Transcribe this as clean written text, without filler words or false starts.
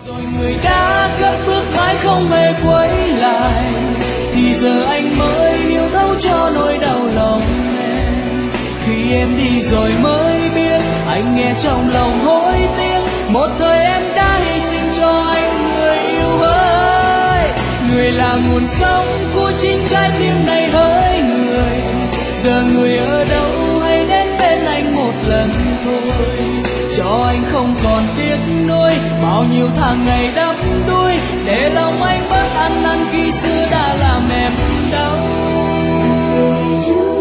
Rồi người đã cất bước mãi không hề quay lại, thì giờ anh mới hiểu thấu cho nỗi đau lòng em. Khi em đi rồi mới biết anh nghe trong lòng hối tiếc, một thời em đã hy sinh cho anh người yêu ơi. Người là nguồn sống của chính trái tim này hỡi người, giờ người ở đâu hãy đến bên anh một lần thôi, cho anh không còn tiếc nuối bao nhiêu tháng ngày đắm đuối, để lòng anh bớt ăn năn khi xưa đã làm em đau.